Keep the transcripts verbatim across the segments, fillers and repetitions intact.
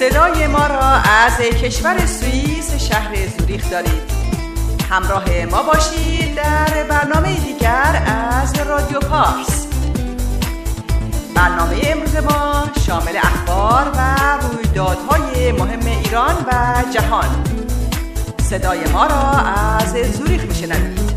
صدای ما را از کشور سوئیس شهر زوریخ دارید. همراه ما باشید در برنامه دیگر از رادیو پارس. برنامه امروز ما شامل اخبار و رویدادهای مهم ایران و جهان. صدای ما را از زوریخ میشنوید.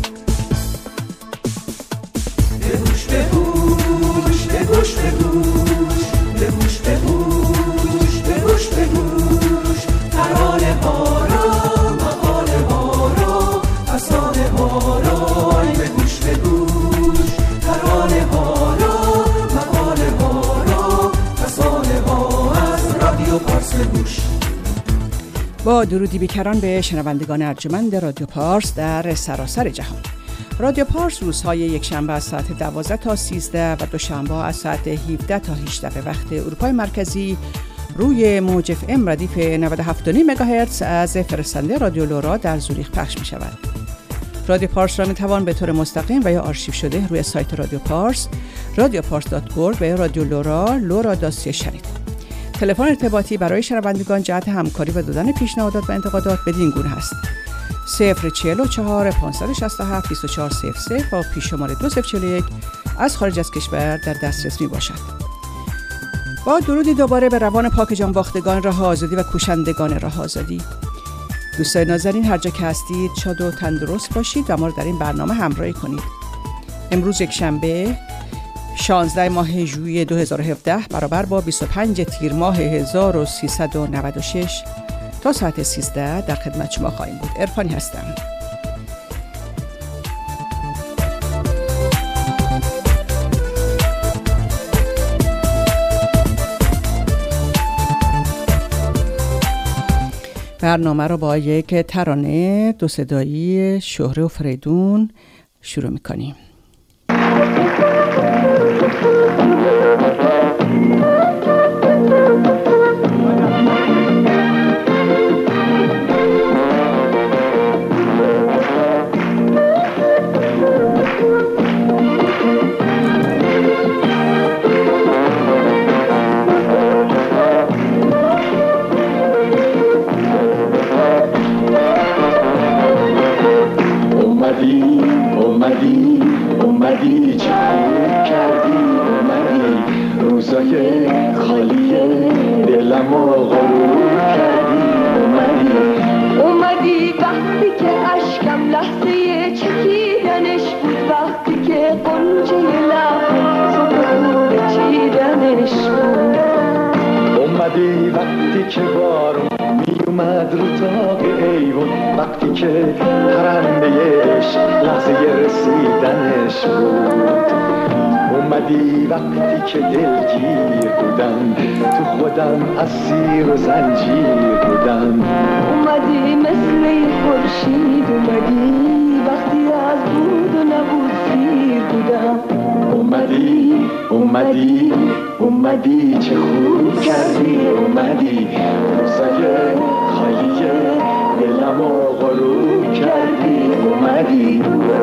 بگوش بگوش بگوش بگوش بگوش بگوش بگوش بگوش ترانه ها را مقاله ها را افسانه ها را بگوش بگوش ترانه ها را مقاله ها را افسانه ها از رادیو پارس بگوش. با درودی بیکران به شنوندگان ارجمند رادیو پارس در سراسر جهان. رادیو پارس روزهای یکشنبه از ساعت دوازده تا سیزده و دوشنبه از ساعت هفده تا هجده به وقت اروپای مرکزی روی موج اف ام ردیف نود و هفت و نیم مگاهرتز از فرستنده رادیو لورا در زوریخ پخش می شود. رادیو پارس را می توان به طور مستقیم و یا آرشیو شده روی سایت رادیو پارس رادیو پارس دات اورگ و رادیو لورا لورا داسی شنید. تلفن ارتباطی برای شنوندگان جهت همکاری و دادن پیشنهادات و انتقادات بدین گونه است: صفر چهل و چهار پانصد و شصت و هفت بیست و چهار صفر صفر با پیش شماره دو صفر چهل و یک از خارج از کشور در دسترس می باشد. با درودی دوباره به روان پاک جان باختگان راه آزادی و کوشندگان راه آزادی. دوستان نازنین، هر جا که هستید شاد و تندرست باشید و ما رو در این برنامه همراهی کنید. امروز یک شنبه شانزده ماه ژوئیه دو هزار و هفده برابر با بیست و پنج تیر ماه هزار و سیصد و نود و شش تا ساعت سیزده در خدمت شما خواهیم بود. عرفانی هستم. برنامه را با یک ترانه دو صدایی شهره و فریدون شروع می‌کنیم. اومدی اومدی اومدی چه خوب کردی، اومدی روزای خالی دلمو غروب کردی، اومدی اومدی وقتی که اشکم لحظه چکیدنش بود، وقتی که قنچه لب صبح چیدنش بود، اومدی وقتی که بارون می اومد رو تاق ایوون، وقتی که پرندهش لحظه رسیدنش بود، اومدی وقتی که دلگیر بودم تو خودم اسیر و زنجیر بودم، اومدی مثل خورشید، اومدی وقتی از بود و نبود سیر بودم، اومدی اومدی اومدی چه خوب کردی، اومدی روزای خالی دلمو غروب کردی، اومدی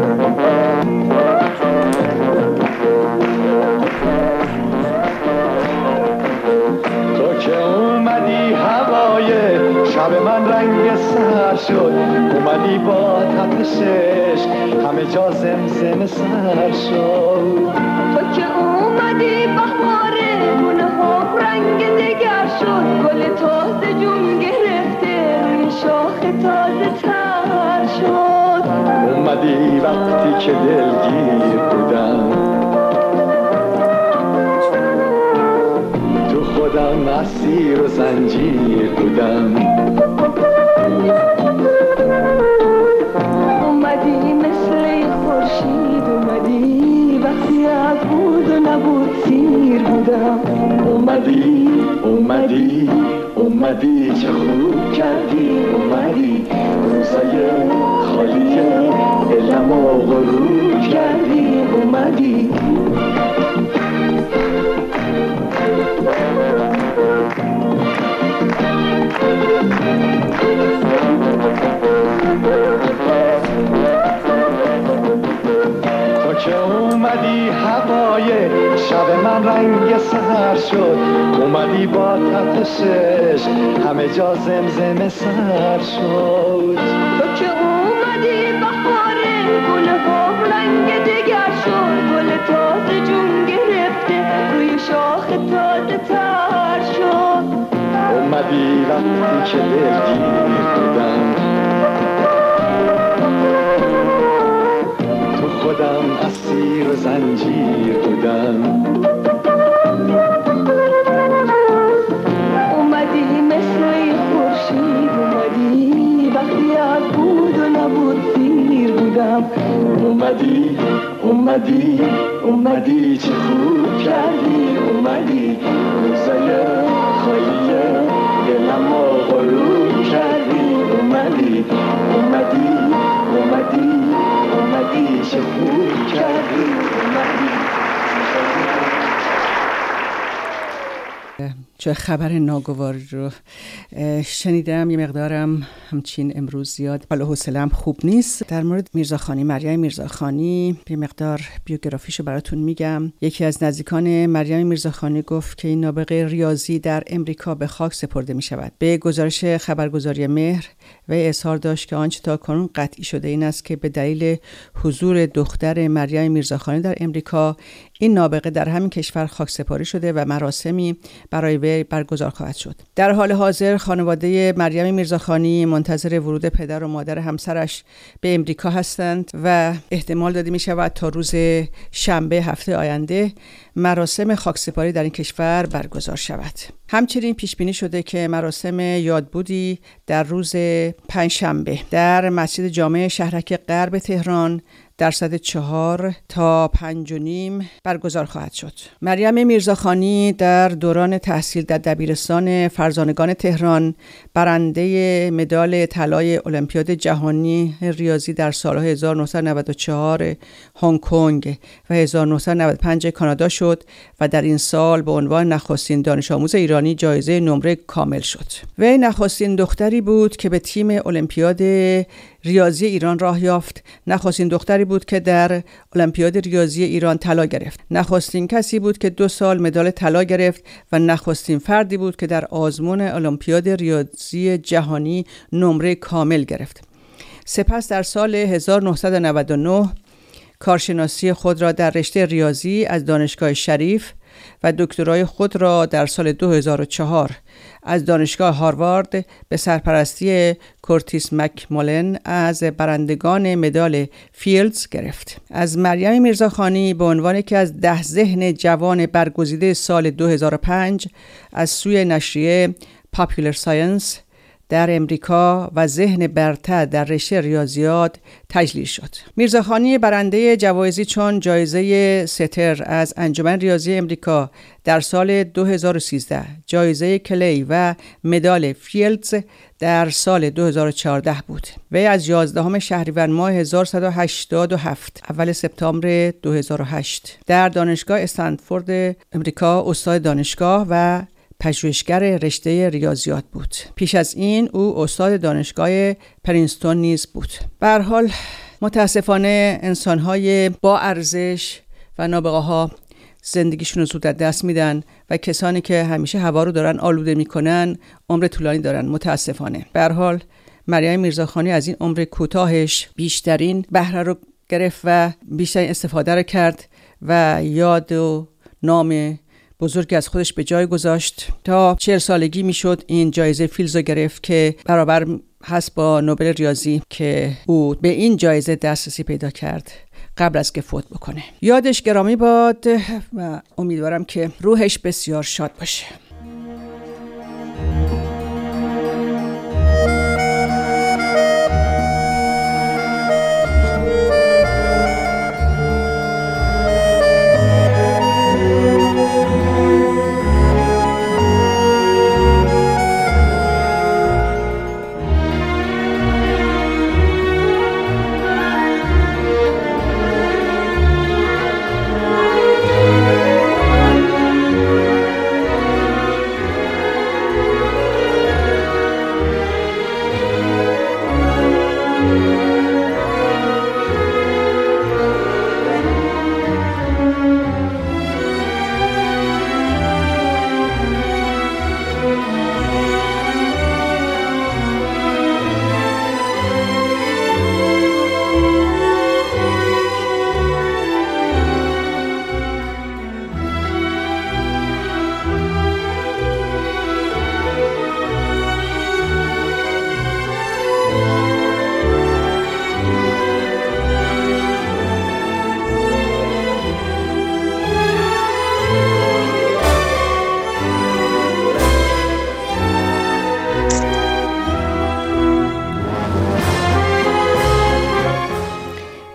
تو که اومدی هوای شب من رنگ سر شد، اومدی با تپشش همه جا زمزم سر شد، تو که اومدی بهاره گونه ها رنگ دگر شد، گل تازه جون گرفته روی شاخ تازه تر شد، اومدی وقتی که دلگیر بودم تو خودم اسیر و زنجیر بودم، اومدی مثل خورشید، اومدی وقتی از بود و نبود سیر بودم، اومدی اومدی اومدی چه خوب کردی، اومدی روزای خالی دلمو غروب کردی، اومدی تو که اومدی هوای شب من رنگ سهر سر شد، اومدی با تپشش همه جا زمزمه سر شد. تو که اومدی بهاره، گل ها رنگ دگر شد، گل تازه جون گرفته روی شاخ تازه تر شد. اومدی وقتی که دلگیر بودم، تو خودم اسیر و زنجیر بودم. اومدی مثل خورشید، اومدی وقتی از بود و نبود سیر بودم. اومدی اومدی اومدی چه خوب کردی، اومدی روزای خالی دلم رو غروب کردی. اومدی اومدی اومدی اومدی چه خوب کردی، اومدی. چه خبر ناگوار رو شنیدم، یه مقدارم همچین امروز زیاد حالا حوصله‌ام خوب نیست. در مورد میرزاخانی، مریم میرزاخانی یه مقدار بیوگرافیشو براتون میگم. یکی از نزدیکان مریم میرزاخانی گفت که این نابغه ریاضی در امریکا به خاک سپرده می شود. به گزارش خبرگزاری مهر و اظهار داشت که آنچه تا کنون قطعی شده این است که به دلیل حضور دختر مریم میرزاخانی در امریکا، این نابغه در همین کشور خاک سپاری شده و مراسمی برای وی برگزار خواهد شد. در حال حاضر خانواده مریم میرزاخانی منتظر ورود پدر و مادر همسرش به امریکا هستند و احتمال داده می شود تا روز شنبه هفته آینده مراسم خاکسپاری در این کشور برگزار شود. همچنین پیش بینی شده که مراسم یادبودی در روز پنجشنبه در مسجد جامع شهرک غرب تهران در ساعت چهار تا پنج و نیم برگزار خواهد شد. مریم میرزاخانی در دوران تحصیل در دبیرستان فرزانگان تهران برنده مدال طلای المپیاد جهانی ریاضی در سال‌های هزار و نهصد و نود و چهار هنگ کنگ و هزار و نهصد و نود و پنج کانادا شد و در این سال به عنوان نخستین دانش آموز ایرانی جایزه نمره کامل شد. وی نخستین دختری بود که به تیم المپیاد ریاضی ایران راه یافت. نخستین دختری بود که در المپیاد ریاضی ایران طلا گرفت. نخستین کسی بود که دو سال مدال طلا گرفت و نخستین فردی بود که در آزمون المپیاد ریاضی جهانی نمره کامل گرفت. سپس در سال هزار و نهصد و نود و نه کارشناسی خود را در رشته ریاضی از دانشگاه شریف و دکترای خود را در سال دو هزار و چهار از دانشگاه هاروارد به سرپرستی کورتیس مکمولن از برندگان مدال فیلدز گرفت. از مریم میرزاخانی به عنوان یکی از ده ذهن جوان برگزیده سال دو هزار و پنج از سوی نشریه پاپولار ساینس در امریکا و ذهن برتر در رشته ریاضیات تجلیل شد. میرزاخانی برنده جوایزی چون جایزه ستر از انجمن ریاضی امریکا در سال دو هزار و سیزده، جایزه کلی و مدال فیلدز در سال دو هزار و چهارده بود. وی از یازدهم شهریور ماه هزار و سیصد و هشتاد و هفت اول سپتامبر دو هزار و هشت در دانشگاه استنفورد امریکا استاد دانشگاه و پژوهشگر رشته ریاضیات بود. پیش از این او استاد دانشگاه پرینستون نیز بود. به هر حال متاسفانه انسان‌های با ارزش و نابغه‌ها زندگیشون رو زود از دست میدن و کسانی که همیشه هوا رو دارن آلوده میکنن عمر طولانی دارن متاسفانه. به هر حال مریم میرزاخانی از این عمر کوتاهش بیشترین بهره رو گرفت و بیشترین استفاده رو کرد و یاد و نام بزرگی از خودش به جای گذاشت. تا چهل سالگی میشد این جایزه فیلدز رو گرفت که برابر هست با نوبل ریاضی که او به این جایزه دسترسی پیدا کرد قبل از که فوت بکنه. یادش گرامی باد و امیدوارم که روحش بسیار شاد باشه.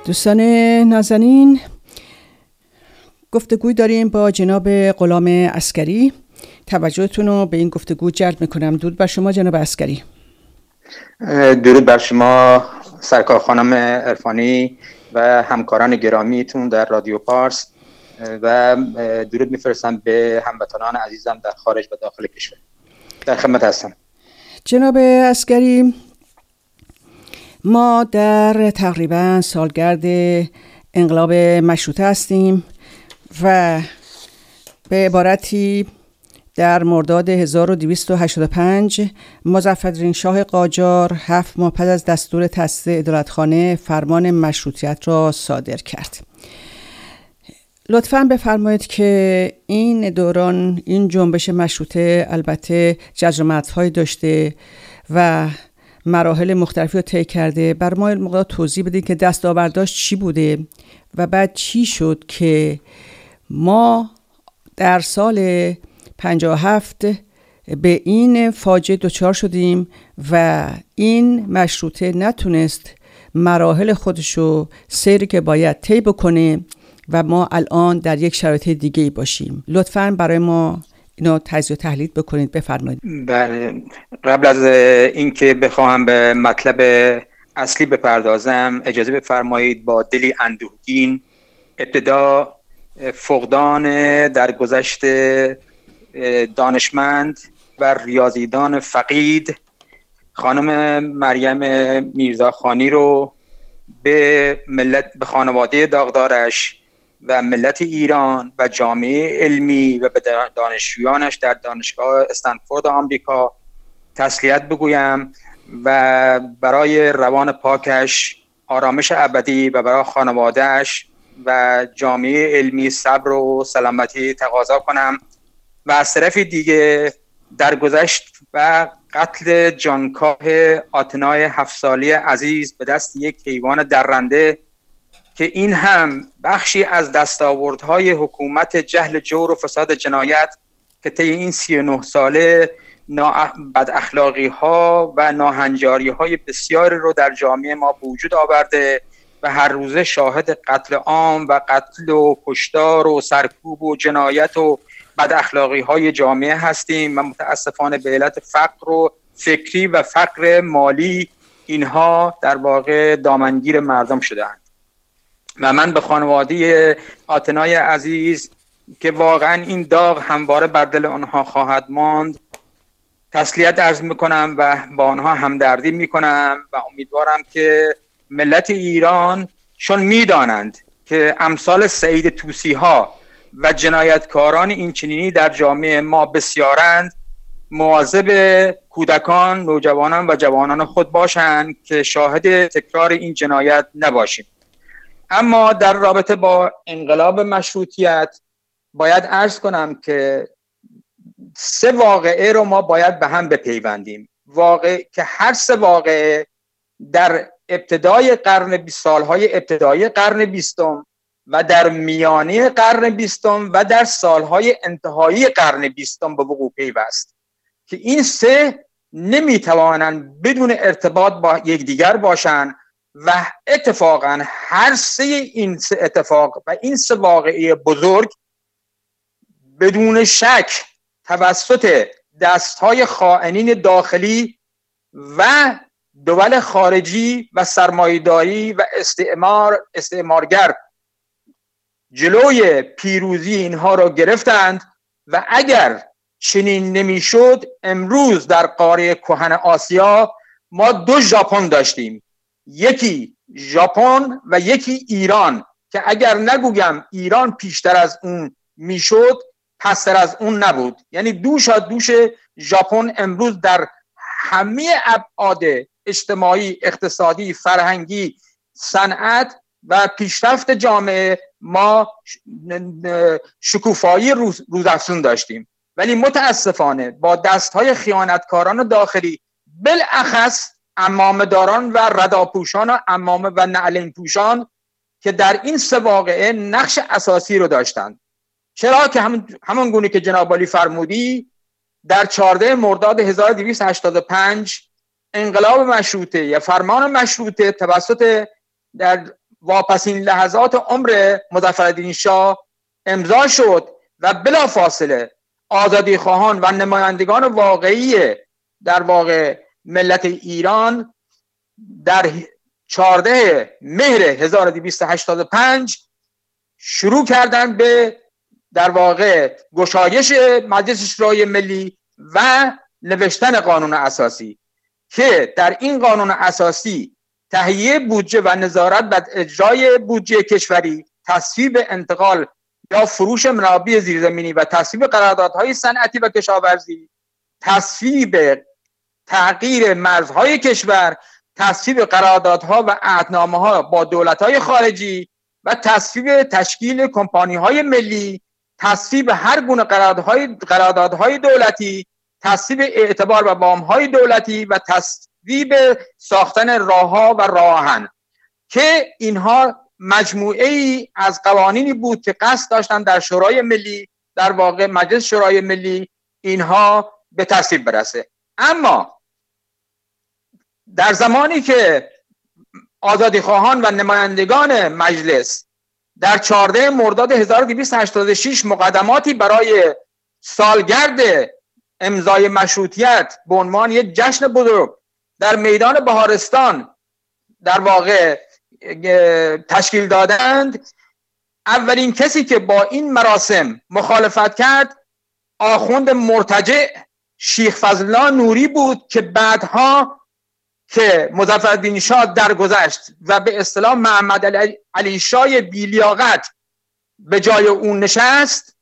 دوستان نازنین، گفتگوی داریم با جناب غلام عسکری. توجهتون رو به این گفتگو جلب میکنم. درود بر شما جناب عسکری. درود بر شما سرکار خانم عرفانی و همکاران گرامیتون در رادیو پارس و درود میفرستم به هموطنان عزیزم در خارج و داخل کشور. در خدمت هستم. جناب عسکری، ما در تقریبا سالگرد انقلاب مشروطه هستیم و به عبارتی در مرداد هزار و دویست و هشتاد و پنج مظفرالدین شاه قاجار هفت ماه پس از دستور تأسیس عدالتخانه فرمان مشروطیت را صادر کرد. لطفاً بفرمایید که این دوران، این جنبش مشروطه البته جذر مدخلی داشته و مراحل مختلفی رو طی کرده. بر ما مقدار توضیح بدید که دستاورداش چی بوده و بعد چی شد که ما در سال پنجاه و هفت به این فاجعه دچار شدیم و این مشروطه نتونست مراحل خودشو سیری که باید طی بکنه و ما الان در یک شرایط دیگه باشیم. لطفاً برای ما اینو تجزیه و تحلیل بکنید، بفرمایید. بله، قبل از اینکه بخواهم به مطلب اصلی بپردازم اجازه بفرمایید با دلی اندوهگین ابتدا فقدان در گذشت دانشمند و ریاضیدان فقید خانم مریم میرزاخانی رو به ملت، به خانواده داغدارش و ملت ایران و جامعه علمی و به دانشجویانش در دانشگاه استنفورد آمریکا تسلیت بگویم و برای روان پاکش آرامش ابدی و برای خانوادهش و جامعه علمی صبر و سلامتی تقاضا کنم و از طرف دیگه درگذشت و قتل جانکاه آتنای هفت ساله عزیز به دست یک حیوان درنده که این هم بخشی از دستاوردهای حکومت جهل جور و فساد جنایت که طی این سی و نه ساله بد اخلاقی ها و ناهنجاری های بسیاری رو در جامعه ما به وجود آورده و هر روزه شاهد قتل عام و قتل و کشتار و سرکوب و جنایت و بد اخلاقی های جامعه هستیم و متاسفانه به علت فقر و فکری و فقر مالی اینها در واقع دامنگیر مردم شدند. و من به خانواده آتنای عزیز که واقعا این داغ همواره بر دل آنها خواهد ماند تسلیت عرض میکنم و با آنها همدردی میکنم و امیدوارم که ملت ایران چون میدانند که امثال سعید طوسی ها و جنایتکاران این چنینی در جامعه ما بسیارند مواظب کودکان، نوجوانان و جوانان خود باشند که شاهد تکرار این جنایت نباشیم. اما در رابطه با انقلاب مشروطیت باید عرض کنم که سه واقعه رو ما باید به هم بپیوندیم. واقع که هر سه واقعه در ابتدای قرن بیست، سالهای ابتدایی قرن بیستم و در میانه قرن بیستم و در سالهای انتهایی قرن بیستم به وقوع پیوست که این سه نمیتوانند بدون ارتباط با یکدیگر باشند و اتفاقا هر سه این سه اتفاق و این سه واقعه بزرگ بدون شک توسط دستهای خائنین داخلی و دول خارجی و سرمایه‌داری و استعمار استعمارگر جلوی پیروزی اینها را گرفتند و اگر چنین نمیشد امروز در قاره کهن آسیا ما دو ژاپن داشتیم، یکی ژاپن و یکی ایران که اگر نگویم ایران پیشتر از اون میشد پستر از اون نبود. یعنی دوشا دوش ژاپن امروز در همه ابعاد اجتماعی، اقتصادی، فرهنگی، صنعت و پیشرفت جامعه ما شکوفایی روز روزافزون داشتیم، ولی متاسفانه با دستهای خیانتکاران داخلی بالاخص عمامه‌داران و رداپوشان و عمامه و نعلین پوشان که در این سه واقعه نقش اساسی رو داشتند. چرا که همون همون گونه که جناب عالی فرمودی در چهاردهم مرداد هزار و دویست و هشتاد و پنج انقلاب مشروطه یا فرمان مشروطه توسط در واپسین لحظات عمر مظفرالدین شاه امضا شد و بلافاصله آزادی خواهان و نمایندگان واقعی در واقع ملت ایران در چهاردهم مهر هزار و دویست و هشتاد و پنج شروع کردند به در واقع گشایش مجلس شورای ملی و نوشتن قانون اساسی که در این قانون اساسی تهیه بودجه و نظارت بر اجرای بودجه کشوری، تصویب انتقال یا فروش منابع زیرزمینی و تصویب قراردادهای صنعتی و کشاورزی، تصویب تغییر مرزهای کشور، تصویب قراردادها و عهدنامه‌ها با دولت‌های خارجی و تصویب تشکیل کمپانی‌های ملی، تصویب هر گونه قراردادهای قراردادهای دولتی، تصویب اعتبار و وام‌های دولتی و تصویب ساختن راه‌ها و راه‌آهن، که اینها مجموعه ای از قوانینی بود که قصد داشتن در شورای ملی، در واقع مجلس شورای ملی، اینها به تصویب برسه. اما در زمانی که آزادی خواهان و نمایندگان مجلس در چهاردهم مرداد هزار و دویست و هشتاد و شش مقدماتی برای سالگرد امضای مشروطیت به عنوان یک جشن بزرگ در میدان بهارستان در واقع تشکیل دادند، اولین کسی که با این مراسم مخالفت کرد آخوند مرتجع شیخ فضلالله نوری بود که بعدها که مظفرالدین شاه درگذشت و به اصطلاح محمد علی شاه بی‌لیاقت به جای اون نشست،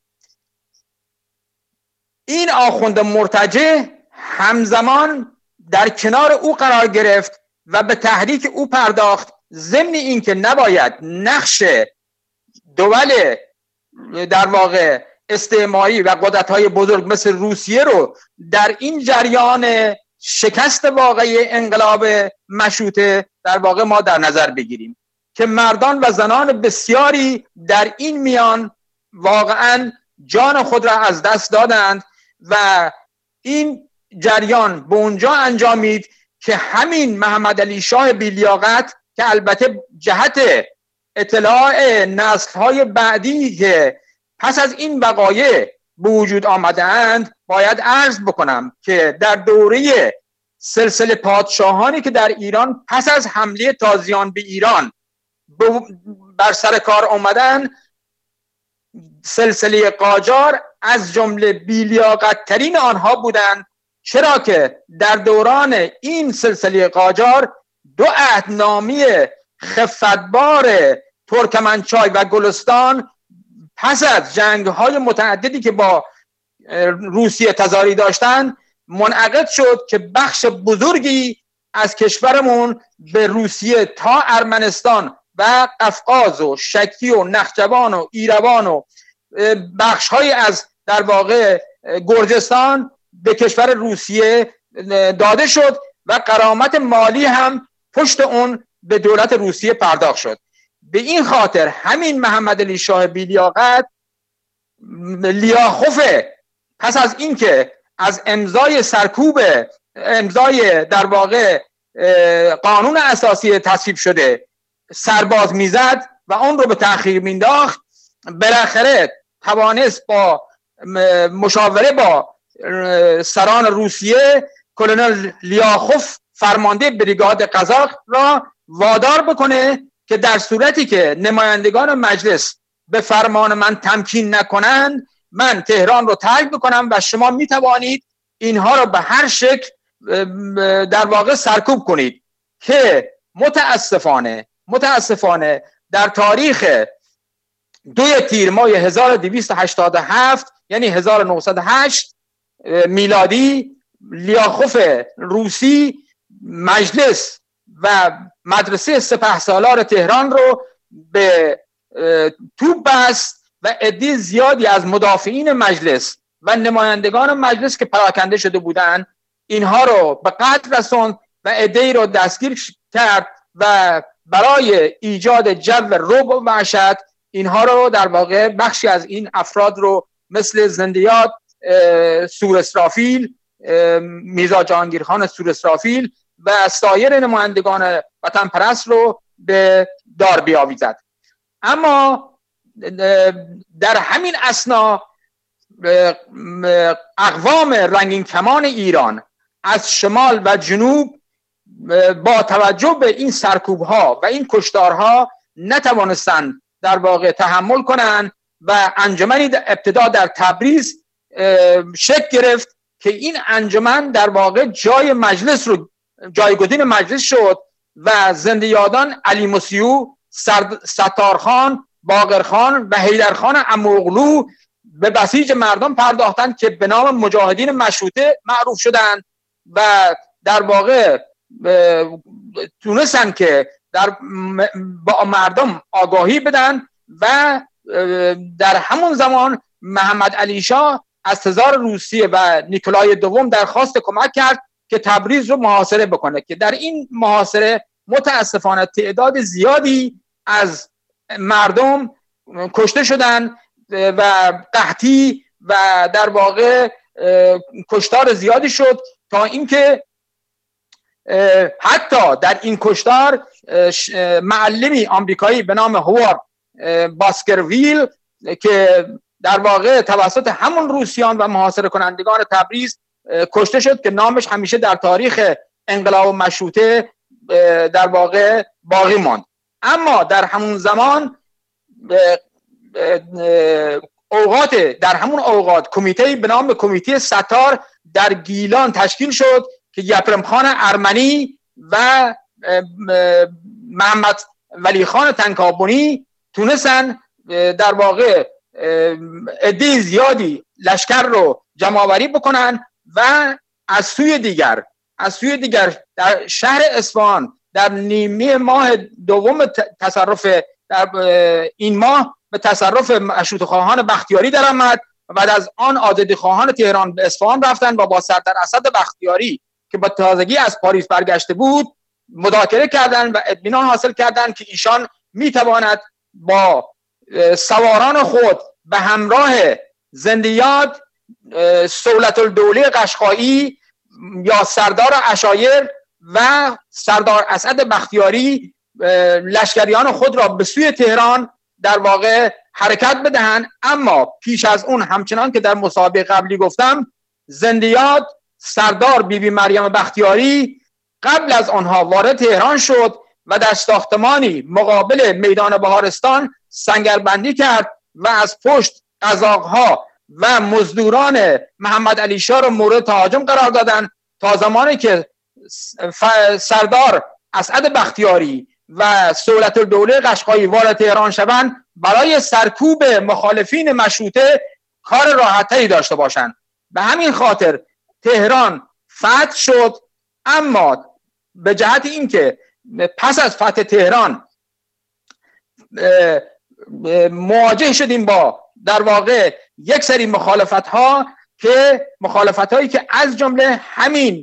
این آخوند مرتجع همزمان در کنار او قرار گرفت و به تحریک او پرداخت، ضمن این که نباید نقش دول در واقع استعماری و قدرت‌های بزرگ مثل روسیه رو در این جریان شکست واقعی انقلاب مشروطه در واقع ما در نظر بگیریم که مردان و زنان بسیاری در این میان واقعا جان خود را از دست دادند و این جریان به اونجا انجامید که همین محمد علی شاه بی‌لیاقت که البته جهت اطلاع نسل‌های بعدی که پس از این وقایع به وجود آمدند باید عرض بکنم که در دوره سلسله پادشاهانی که در ایران پس از حمله تازیان به ایران بر سر کار آمدن، سلسله قاجار از جمله بی‌لیاقت ترین آنها بودند، چرا که در دوران این سلسله قاجار دو عهدنامه خفتبار ترکمنچای و گلستان پس از جنگ‌های متعددی که با روسیه تزاری داشتن منعقد شد که بخش بزرگی از کشورمون به روسیه تا ارمنستان و قفقاز و شکی و نخجوان و ایروان و بخش‌های از در واقع گرجستان به کشور روسیه داده شد و غرامت مالی هم پشت اون به دولت روسیه پرداخت شد. به این خاطر همین محمد علی شاه بی‌لیاقت لیاخوفه پس از اینکه از امضای سرکوب امضای در واقع قانون اساسی تصویب شده سرباز میزد و اون رو به تأخیر مینداخت، بالاخره توانست با مشاوره با سران روسیه کلونل لیاخوف فرمانده بریگاد قزاق را وادار بکنه که در صورتی که نمایندگان مجلس به فرمان من تمکین نکنند من تهران رو ترک بکنم و شما می توانید اینها رو به هر شکل در واقع سرکوب کنید، که متاسفانه متاسفانه در تاریخ دوی تیر ماه هزار و دویست و هشتاد و هفت یعنی هزار و نهصد و هشت میلادی لیاخوف روسی مجلس و مدرسه سپهسالار تهران رو به توپ بست و عده زیادی از مدافعین مجلس و نمایندگان مجلس که پراکنده شده بودند اینها رو به قتل رسوند و عده‌ای رو دستگیر کرد و برای ایجاد جو رعب و وحشت اینها رو در واقع بخشی از این افراد رو مثل زندیات سور اسرافیل، میرزا جهانگیرخان سور اسرافیل و سایر نمایندگان وطن پرست رو به دار بیاویزد. اما در همین اثنا اقوام رنگین کمان ایران از شمال و جنوب با توجه به این سرکوب‌ها و این کشتارها نتوانستند در واقع تحمل کنند و انجمنی ابتدا در تبریز شکل گرفت که این انجمن در واقع جای مجلس رو جایگزین مجلس شد و زنده یادان علی موسیو، ستارخان، باقرخان و حیدرخان اموغلو به بسیج مردم پرداختند که به نام مجاهدین مشروطه معروف شدند و در واقع تونستن که در با مردم آگاهی بدن و در همون زمان محمد علی شاه از تزار روسیه و نیکولای دوم درخواست کمک کرد که تبریز رو محاصره بکنه که در این محاصره متاسفانه تعداد زیادی از مردم کشته شدن و قحطی و در واقع کشتار زیادی شد تا اینکه حتی در این کشتار معلمی آمریکایی به نام هوارد باسکرویل که در واقع توسط همون روسیان و محاصره کنندگان تبریز کشته شد که نامش همیشه در تاریخ انقلاب مشروطه در واقع باقی ماند. اما در همون زمان اوقات در همون اوقات کمیته به نام کمیته ستار در گیلان تشکیل شد که یپرم خان ارمنی و محمد ولی خان تنکابونی تونستن در واقع عده زیادی لشکر رو جمع آوری بکنن و از سوی دیگر از سوی دیگر در شهر اصفهان در نیمه ماه دوم تصرف در این ماه به تصرف مشروطه خواهان بختیاری در آمد و بعد از آن آزادی خواهان تهران به اصفهان رفتن و با سردار اسد بختیاری که با تازگی از پاریس برگشته بود مذاکره کردند و اطمینان حاصل کردند که ایشان میتواند با سواران خود به همراه زندیات سولت الدوله قشقایی یا سردار عشایر و سردار اسد بختیاری لشکریان خود را به سوی تهران در واقع حرکت بدهند. اما پیش از اون همچنان که در مسابقه قبلی گفتم زندیات سردار بی بی مریم بختیاری قبل از آنها وارد تهران شد و در ساختمانی مقابل میدان بهارستان سنگربندی کرد و از پشت قزاق‌ها و مزدوران محمد علی شاه را مورد تهاجم قرار دادند تا زمانی که سردار اسد بختیاری و سولت الدوله قشقایی وارد تهران شوند برای سرکوب مخالفین مشروطه کار راحت‌تری داشته باشند. به همین خاطر تهران فتح شد. اما به جهت اینکه پس از فتح تهران مواجه شدیم با در واقع یک سری مخالفت ها که مخالفت هایی که از جمله همین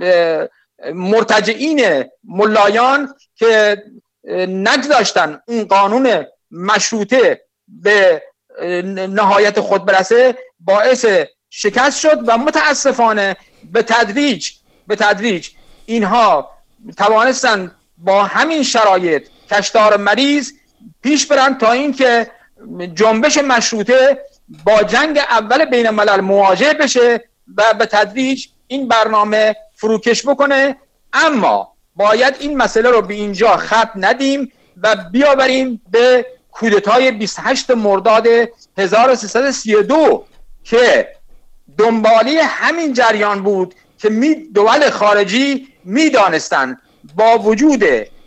مرتجعین ملایان که نگذاشتن اون قانون مشروطه به نهایت خود برسه باعث شکست شد و متاسفانه به تدریج به تدریج اینها توانستن با همین شرایط کشتار مریض پیش برن تا اینکه جنبش مشروطه با جنگ اول بین الملل مواجه بشه و به تدریج این برنامه فروکش بکنه. اما باید این مسئله رو به اینجا ختم ندیم و بیاوریم به کودتای بیست و هشتم مرداد هزار و سیصد و سی و دو که دنباله همین جریان بود که می دول خارجی می دانستن با وجود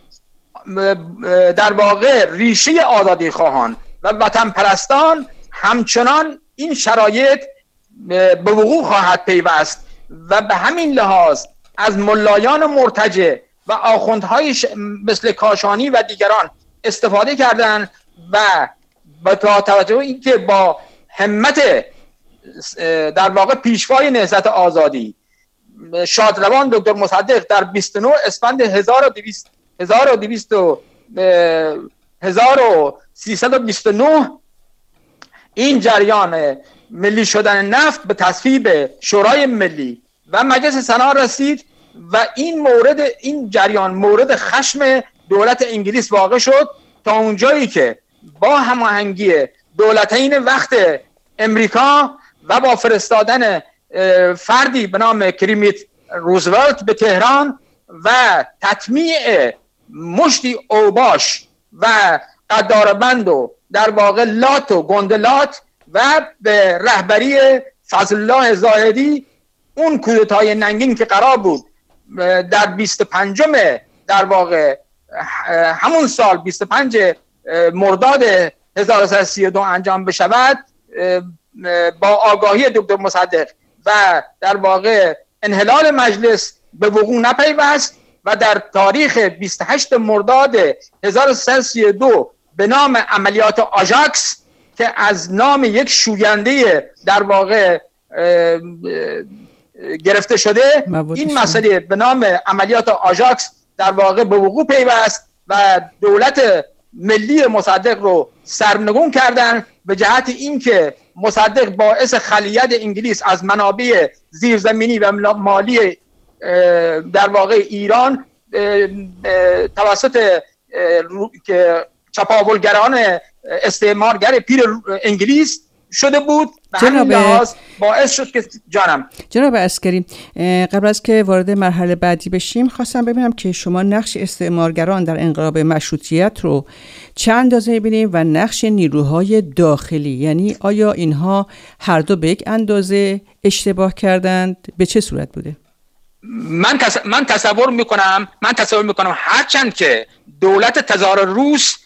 در واقع ریشه آزادی خواهان و وطن پرستان همچنان این شرایط به وقوع خواهد پیوست و به همین لحاظ از ملایان مرتجع و آخوندهای ش... مثل کاشانی و دیگران استفاده کردند و با توجه اینکه با همت در واقع پیشوای نهضت آزادی شادروان دکتر مصدق در بیست و نه اسفند هزار و سیصد و بیست و نه این جریان ملی شدن نفت به تصویب شورای ملی و مجلس سنا رسید و این مورد این جریان مورد خشم دولت انگلیس واقع شد تا اونجایی که با هماهنگی دولتین وقت امریکا و با فرستادن فردی به نام کریمیت روزولت به تهران و تطمیع مشتی اوباش و قداربند و در واقع لات و گندلات و به رهبری فضل الله زاهدی اون کودتای ننگین که قرار بود در بیست و پنجم در واقع همون سال بیست و پنج مرداد هزار و سیصد و سی و دو انجام بشود، با آگاهی دکتر مصدق و در واقع انحلال مجلس به وقوع نپیوست و در تاریخ بیست و هشت مرداد هزار و سیصد و سی و دو به نام عملیات آژاکس که از نام یک شوینده در واقع گرفته شده، این مسئله به نام عملیات آژاکس در واقع به وقوع پیوست و دولت ملی مصدق رو سرنگون کردن به جهت اینکه مصدق باعث خلیت انگلیس از منابع زیرزمینی و مالی در واقع ایران توسط چپاولگران استعمارگر پیر انگلیس شده بود و همین لحاظ باعث شد که جانم جناب عسکری، قبل از که وارد مرحله بعدی بشیم خواستم ببینم که شما نقش استعمارگران در انقلاب مشروطیت رو چند اندازه می‌بینید و نقش نیروهای داخلی، یعنی آیا اینها هر دو به یک اندازه اشتباه کردند؟ به چه صورت بوده؟ من تص... من تصور میکنم من تصور میکنم هرچند که دولت تزار روس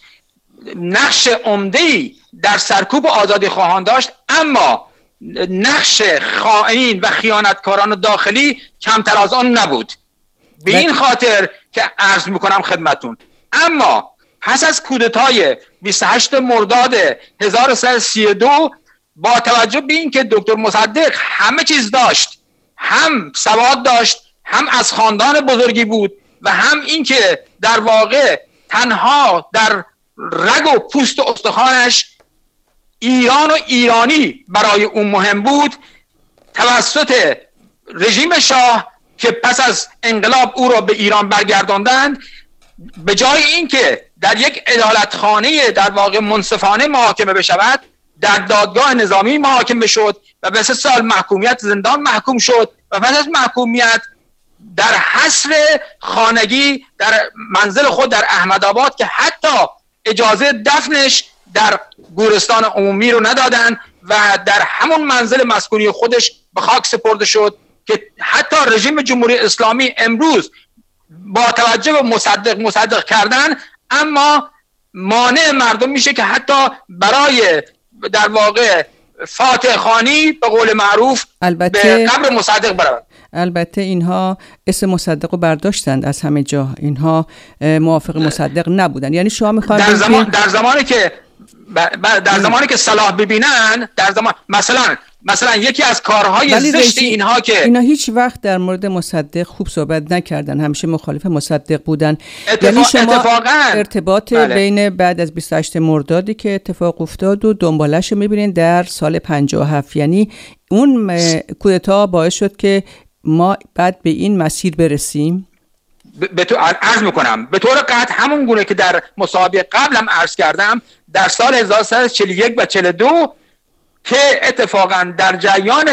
نقش عمده‌ای در سرکوب آزادی خواهان داشت، اما نقش خائنین و خیانتکاران داخلی کمتر از آن نبود. به این خاطر که عرض میکنم خدمتون، اما پس از کودتای بیست و هشت مرداد هزار و سیصد و سی و دو با توجه به این که دکتر مصدق همه چیز داشت، هم سواد داشت، هم از خاندان بزرگی بود و هم این که در واقع تنها در رگ و پوست و استخوانش ایران و ایرانی برای اون مهم بود، توسط رژیم شاه که پس از انقلاب او را به ایران برگرداندند، به جای اینکه در یک عدالتخانه در واقع منصفانه محاکمه بشود، در دادگاه نظامی محاکمه شد و به سه سال محکومیت زندان محکوم شد و پس از محکومیت در حصر خانگی در منزل خود در احمدآباد که حتی اجازه دفنش در گورستان عمومی رو ندادن و در همون منزل مسکونی خودش به خاک سپرده شد که حتی رژیم جمهوری اسلامی امروز با توجه به مصدق مصدق کردن، اما مانع مردم میشه که حتی برای در واقع فاتح خانی به قول معروف البته به قبر مصدق بروند. البته اینها اسم مصدق رو برداشتند از همه جا، اینها موافق مصدق نبودن. یعنی شما میخواید در زمان در زمانی که در زمانی که صلاح ببینن، در زمان مثلا مثلا یکی از کارهای زشت اینها که اینا هیچ وقت در مورد مصدق خوب صحبت نکردن، همیشه مخالف مصدق بودن. اتفاق یعنی شما اتفاقاً ارتباط بله. بین بعد از بیست و هشت مردادی که اتفاق افتاد و دنبالش رو میبینین در سال پنجاه و هفت، یعنی اون کودتا باعث شد که ما بعد به این مسیر برسیم. به تو عرض میکنم به طور قطع همون گونه که در مسابقه قبلم عرض کردم، در سال هزار و سیصد و چهل و یک و چهل و دو که اتفاقا در جریان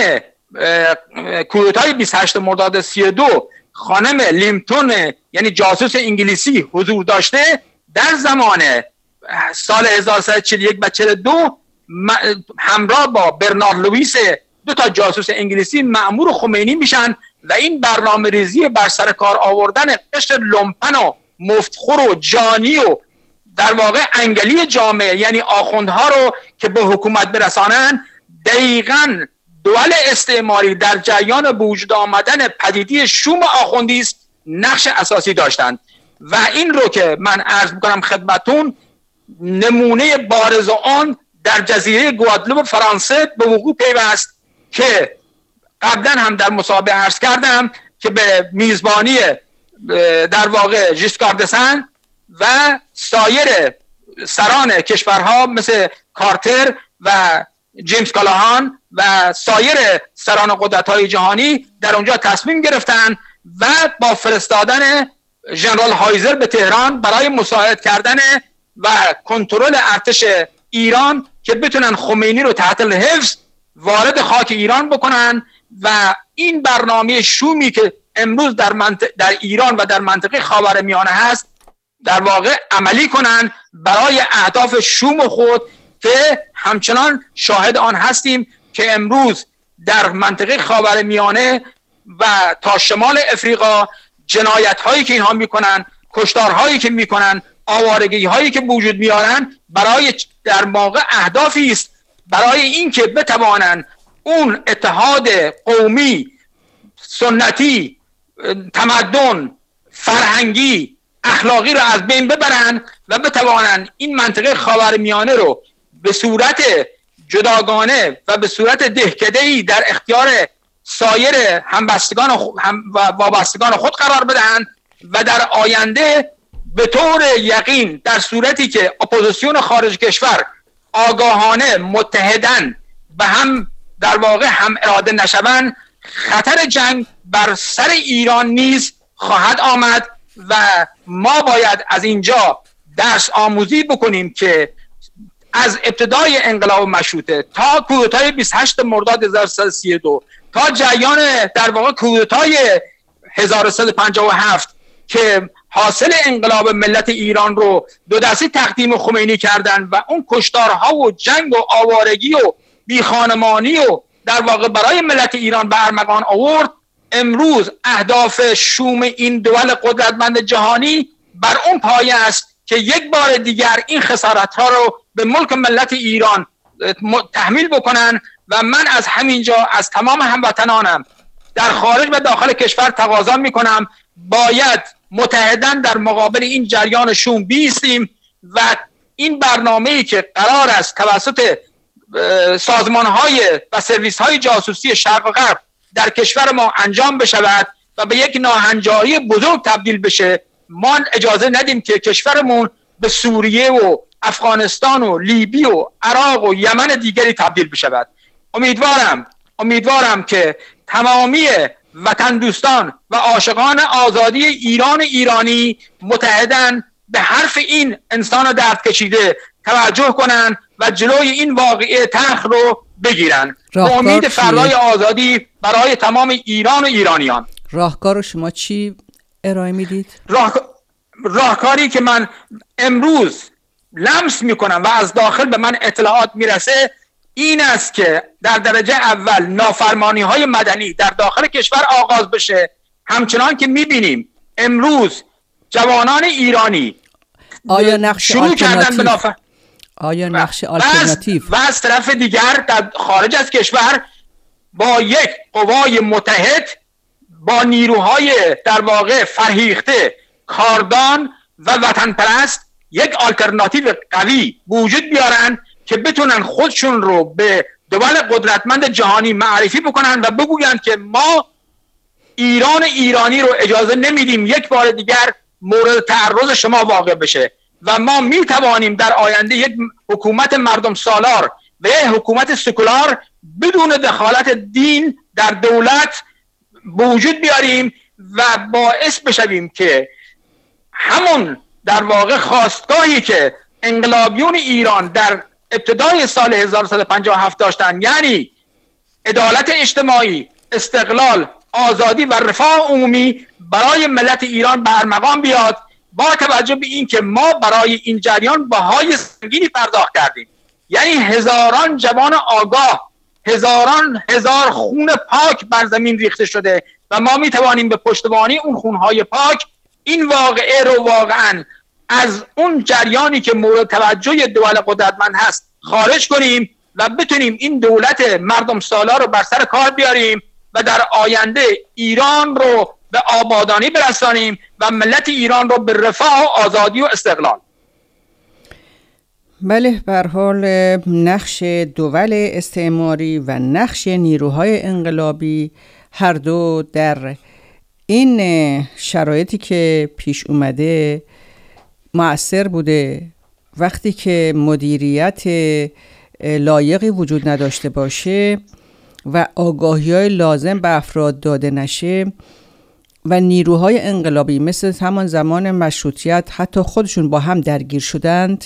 کودتای بیست و هشت مرداد سی و دو خانم لیمتون یعنی جاسوس انگلیسی حضور داشته، در زمان سال هزار و سیصد و چهل و یک و چهل و دو همراه با برنارد لوئیس دو تا جاسوس انگلیسی مأمور خمینی میشن و این برنامه ریزی بر سر کار آوردن قشر لومپن و مفتخور و جانی و در واقع انگلی جامعه یعنی آخوندها رو که به حکومت برسانن، دقیقاً دول استعماری در جریان به وجود آمدن پدیدی شوم آخوندی است نقش اساسی داشتند و این رو که من عرض میکنم خدمتون، نمونه بارز آن در جزیره گوادلوپ فرانسه به وقوع پیوست که قبلا هم در مسابقه عرض کردم که به میزبانی در واقع ژیسکار دسن و سایر سران کشورها مثل کارتر و جیمز کالاهان و سایر سران قدرت‌های جهانی در اونجا تصمیم گرفتن و با فرستادن ژنرال هایزر به تهران برای مساعدت کردن و کنترل ارتش ایران که بتونن خمینی رو تحت الحفظ وارد خاک ایران بکنن و این برنامه شومی که امروز در, منطق در ایران و در منطقه خاورمیانه هست در واقع عملی کنن برای اهداف شوم خود که همچنان شاهد آن هستیم که امروز در منطقه خاورمیانه و تا شمال افریقا جنایت هایی که اینها میکنن، کشتار هایی که میکنن، آوارگی هایی که وجود میارن برای در واقع اهدافی است برای اینکه بتوانن اون اتحاد قومی، سنتی، تمدن، فرهنگی، اخلاقی رو از بین ببرن و بتوانن این منطقه خاورمیانه رو به صورت جداگانه و به صورت دهکده‌ای در اختیار سایر همبستگان و وابستگان خود قرار بدهند و در آینده به طور یقین در صورتی که اپوزیسیون خارج کشور آگاهانه متحدن و هم در واقع هم اراده نشوند، خطر جنگ بر سر ایران نیز خواهد آمد و ما باید از اینجا درس آموزی بکنیم که از ابتدای انقلاب مشروطه تا کودتای بیست و هشتم مرداد هزار و سیصد و سی و دو تا جریان در واقع کودتای هزار و سیصد و پنجاه و هفت که حاصل انقلاب ملت ایران رو دو دستی تقدیم خمینی کردن و اون کشتارها و جنگ و آوارگی و بیخانمانی و در واقع برای ملت ایران به ارمغان آورد، امروز اهداف شوم این دول قدرتمند جهانی بر اون پایه است که یک بار دیگر این خسارت‌ها رو به ملک ملت ایران تحمیل بکنن و من از همینجا از تمام هموطنانم در خارج و داخل کشور تقاضا میکنم باید متحداً در مقابل این جریان شوم بیستیم و این برنامه‌ای که قرار است توسط سازمان‌های و سرویس‌های جاسوسی شرق و غرب در کشور ما انجام بشود و به یک ناهنجاری بزرگ تبدیل بشه، ما اجازه ندیم که کشورمون به سوریه و افغانستان و لیبی و عراق و یمن دیگری تبدیل بشود. امیدوارم امیدوارم که تمامی وطن دوستان و عاشقان آزادی ایران ایرانی متحدن به حرف این انسان درد کشیده توجه کنن و جلوی این واقعه تلخ رو بگیرن. امید فردای آزادی برای تمام ایران و ایرانیان. راهکار شما چی ارائه میدید؟ راه... راهکاری که من امروز لمس میکنم و از داخل به من اطلاعات میرسه این است که در درجه اول نافرمانی های مدنی در داخل کشور آغاز بشه، همچنان که میبینیم امروز جوانان ایرانی آیا نقش شروع کردن به نافر... آیا نقش آلترناتیو و از طرف دیگر در خارج از کشور با یک قوای متحد با نیروهای در واقع فرهیخته، کاردان و وطن پرست یک آلترناتیو قوی وجود بیارن که بتونن خودشون رو به دول قدرتمند جهانی معرفی بکنن و بگوین که ما ایران ایرانی رو اجازه نمیدیم یک بار دیگر مورد تعرض شما واقع بشه و ما میتوانیم در آینده یک حکومت مردم سالار و یک حکومت سکولار بدون دخالت دین در دولت وجود بیاریم و باعث بشویم که همون در واقع خواستگاهی که انقلابیون ایران در ابتدای سال هزار و سیصد و پنجاه و هفت داشتن، یعنی عدالت اجتماعی، استقلال، آزادی و رفاه عمومی برای ملت ایران به ارمغان بیاد، با توجه به این که ما برای این جریان بهای سنگینی پرداخت کردیم، یعنی هزاران جوان آگاه، هزاران هزار خون پاک بر زمین ریخته شده و ما می توانیم به پشتوانه اون خونهای پاک این واقعه رو واقعا از اون جریانی که مورد توجه دول قدرتمند هست خارج کنیم و بتونیم این دولت مردم سالار رو بر سر کار بیاریم و در آینده ایران رو به آبادانی برسانیم و ملت ایران رو به رفاه و آزادی و استقلال. بله، به هر حال نقش دول استعماری و نقش نیروهای انقلابی هر دو در این شرایطی که پیش اومده مؤثر بوده. وقتی که مدیریت لایقی وجود نداشته باشه و آگاهی‌های لازم به افراد داده نشه و نیروهای انقلابی مثل همان زمان مشروطیت حتی خودشون با هم درگیر شدند،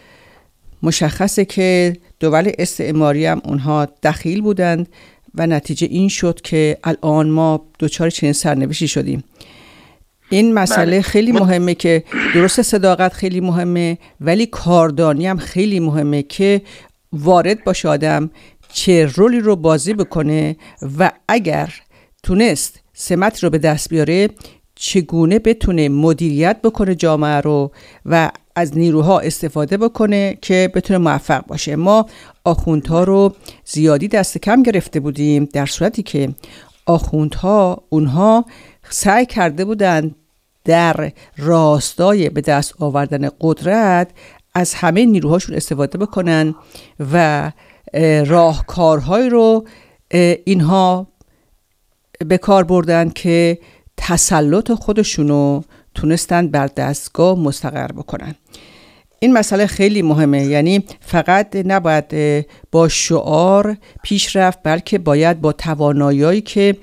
مشخصه که دول استعماری هم اونها دخیل بودند و نتیجه این شد که الان ما دچار چنین سرنوشتی شدیم. این مسئله بله. خیلی مهمه که درست صداقت خیلی مهمه، ولی کاردانی هم خیلی مهمه که وارد باشه آدم چه رولی رو بازی بکنه و اگر تونست سمت رو به دست بیاره چگونه بتونه مدیریت بکنه جامعه رو و از نیروها استفاده بکنه که بتونه موفق باشه. ما آخوندها رو زیادی دست کم گرفته بودیم، در صورتی که آخوندها اونها سعی کرده بودن در راستای به دست آوردن قدرت از همه نیروهاشون استفاده بکنن و راهکارهایی رو اینها به کار بردن که تسلط خودشونو تونستن بر دستگاه مستقر بکنن. این مسئله خیلی مهمه، یعنی فقط نباید با شعار پیش رفت، بلکه باید با توانایی که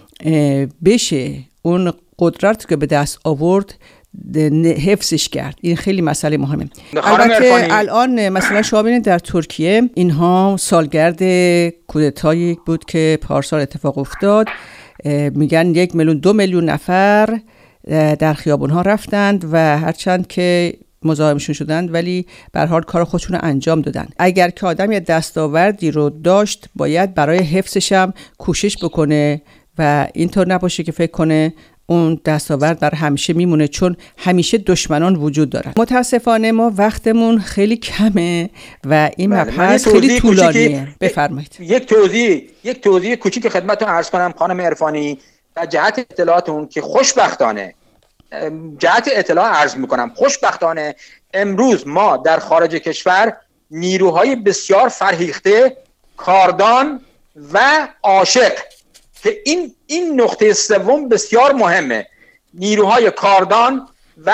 بشه اون قدرت که به دست آورد حفظش کرد. این خیلی مسئله مهمه. البته الان مثلا شما ببینید در ترکیه اینها سالگرد کودتایی بود که پارسال اتفاق افتاد، میگن یک میلیون دو میلیون نفر در خیابونها رفتند و هرچند که مزاحمشون شدند ولی به هر حال کار خودشون رو انجام دادن. اگر که آدم یه دستاوردی رو داشت باید برای حفظش هم کوشش بکنه و اینطور نباشه که فکر کنه اون دستاورد بر همیشه میمونه، چون همیشه دشمنان وجود دارن. متاسفانه ما وقتمون خیلی کمه و این مبحث خیلی طولانیه. بفرمایید. یک توضیح یک توضیح کوچیک خدمتتون عرض کنم خانم عرفانی و جهت اطلاعاتون که خوشبختانه جهت اطلاع عرض میکنم خوشبختانه امروز ما در خارج کشور نیروهای بسیار فرهیخته، کاردان و عاشق، که این این نقطه سوم بسیار مهمه، نیروهای کاردان و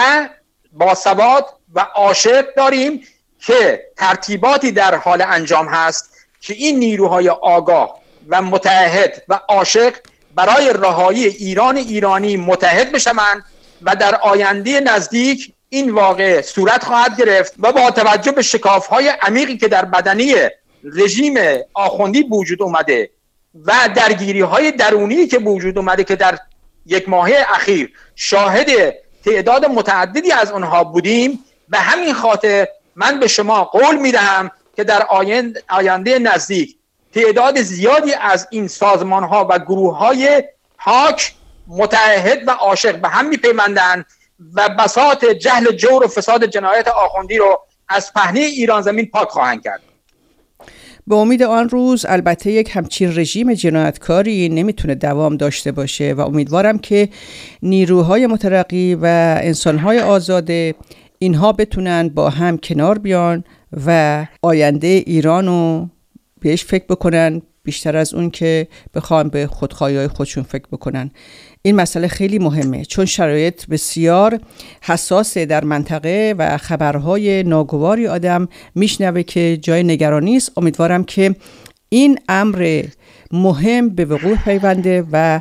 باسواد و عاشق داریم که ترتیباتی در حال انجام هست که این نیروهای آگاه و متحد و عاشق برای رهایی ایران ایرانی متحد بشوند و در آینده نزدیک این واقع صورت خواهد گرفت و با توجه به شکاف‌های عمیقی که در بدنی رژیم آخوندی وجود اومده و درگیری‌های درونی که وجود اومده که در یک ماهه اخیر شاهد تعداد متعددی از اونها بودیم، به همین خاطر من به شما قول میدهم که در آینده نزدیک تعداد زیادی از این سازمان‌ها و گروه‌های حاک متحد و عاشق به هم میپیوندند و بساط جهل، جور و فساد جنایت آخوندی رو از پهنه ایران زمین پاک خواهند کرد. به امید آن روز البته یک همچین رژیم جنایتکاری نمیتونه دوام داشته باشه و امیدوارم که نیروهای مترقی و انسانهای آزاده اینها بتونن با هم کنار بیان و آینده ایرانو بهش فکر بکنن بیشتر از اون که بخوام به خودخواهی‌های خودشون فکر بکنن. این مسئله خیلی مهمه چون شرایط بسیار حساسه در منطقه و خبرهای ناگواری آدم میشنوه که جای نگرانی است. امیدوارم که این امر مهم به وقوع پیونده و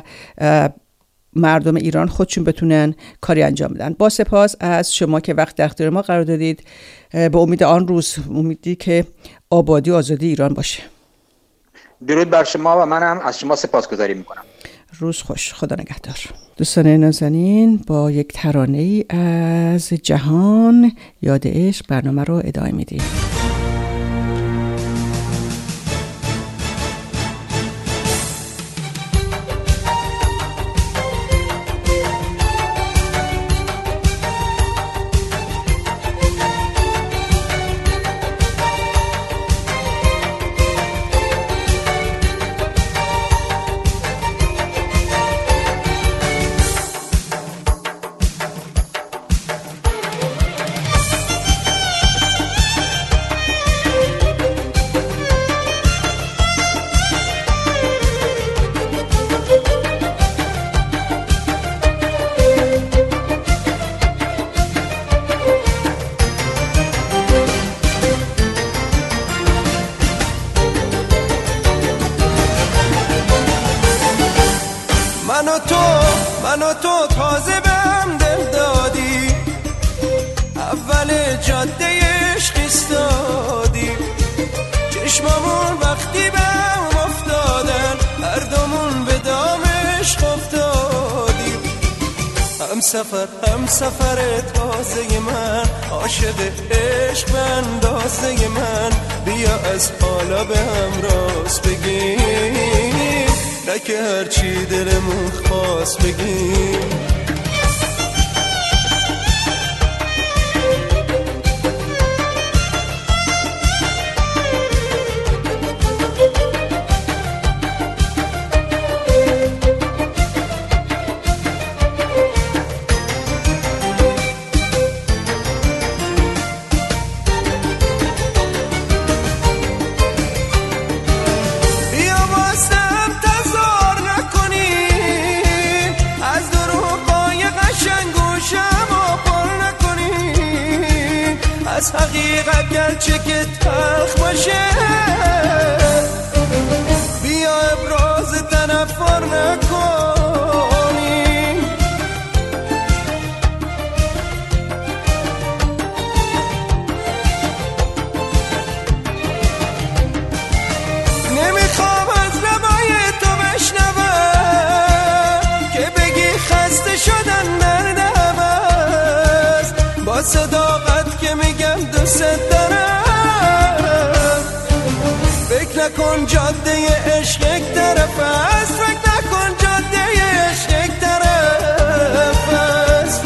مردم ایران خودشون بتونن کاری انجام بدن. با سپاس از شما که وقت در اختیار ما قرار دادید. به امید آن روز، امیدی که آبادی و آزادی ایران باشه. درود بر شما و منم از شما سپاسگزاری میکنم. روز خوش. خدا نگهدار. دوستان نازنین، با یک ترانه ای از جهان یاد عشق برنامه رو ادامه میدیم. من و تو تازه بهم دل دادی، اول جاده عشق ایستادیم، چشمامون وقتی به هم افتادن هر دومون به دام عشق افتادیم. هم سفر هم سفر تازه من، عاشق عشق به اندازه من، بیا از حالا به هم راست بگیم، نه که هرچی دلمون خواست بگیم. از حقیقت گرچه که تلخ باشه، بیا ابراز تنفر نکنیم. نمیخوام از لبای تو بشنوم که بگی خسته شدن در نبست، با صداقت که میگم دوست دارم. فکر نکن جاده عشق یک طرف است، فکر نکن جاده عشق یک طرف است.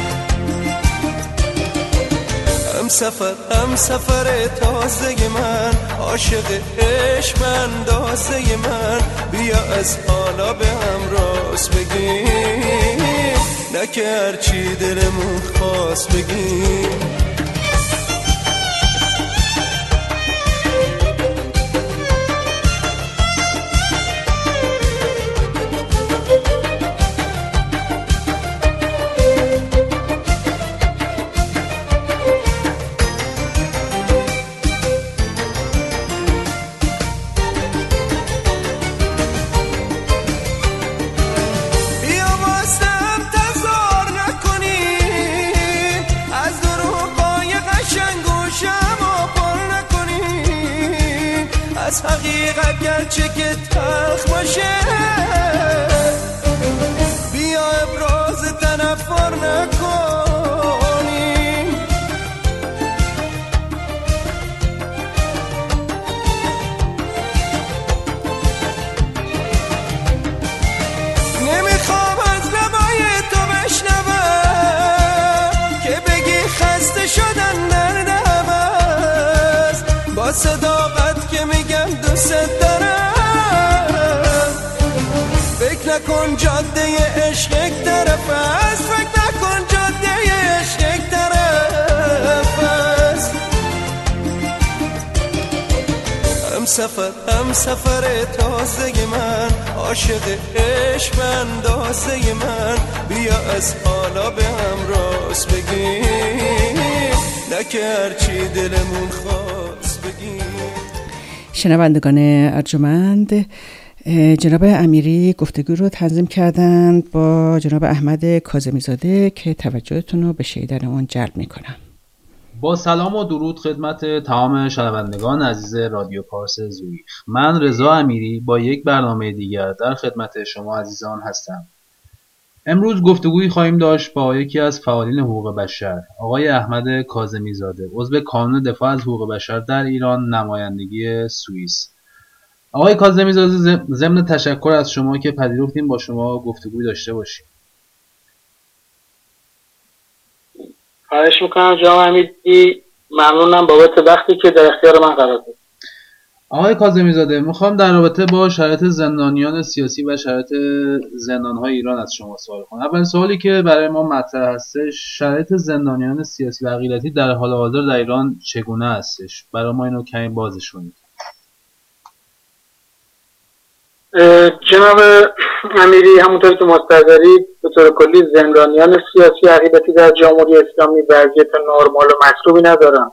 هم سفر هم سفر تازه من، عاشق عشق به اندازه من، بیا از حالا به هم راست بگیم، نه که هرچی دلمون خواست بگیم. از حقیقت گرچه که تلخ باشه، بیا ابراز تنفر نکنیم. نمیخوام از لبای تو بشنوم که بگی خسته شدن در نبست، با صداقت که میگم دوست دارم. فکر نکن جاده عشق یک طرف است، فکر نکن جاده عشق یک طرف است. هم سفر هم سفر تازه من، عاشق عشق به اندازه من، بیا از حالا به هم راست بگیم، نه که هرچی دلمون خواست بگیم. شنوندگان ارجمند، جناب امیری گفتگو رو تنظیم کردند با جناب احمد کاظمی زاده که توجهتون رو به شنیدن اون جلب میکنم. با سلام و درود خدمت تمام شنوندگان عزیز رادیو پارس زوریخ، من رضا امیری با یک برنامه دیگر در خدمت شما عزیزان هستم. امروز گفتگویی خواهیم داشت با یکی از فعالین حقوق بشر، آقای احمد کاظمی زاده، عضو کانون دفاع از حقوق بشر در ایران، نمایندگی سوئیس. آقای کاظمی زاده، ضمن تشکر از شما که پذیرفتیم با شما گفتگوی داشته باشیم. خواهش میکنم جناب امیری، ممنونم بابت وقتی که در اختیار من قرار دادید. آقای کاظمی زاده، میخوام در رابطه با شرایط زندانیان سیاسی و شرایط زندانهای ایران از شما سوال کنم. اولین سوالی که برای ما مطرح هستش، شرایط زندانیان سیاسی و عقیدتی در حال حاضر در ایران چگونه هستش؟ برای ما اینو کمی بازش کنید. جناب امیری، همونطور که مستحضرید به طور کلی زندانیان سیاسی و عقیدتی در جمهوری اسلامی وضعیت نرمال و مطلوبی ندارن.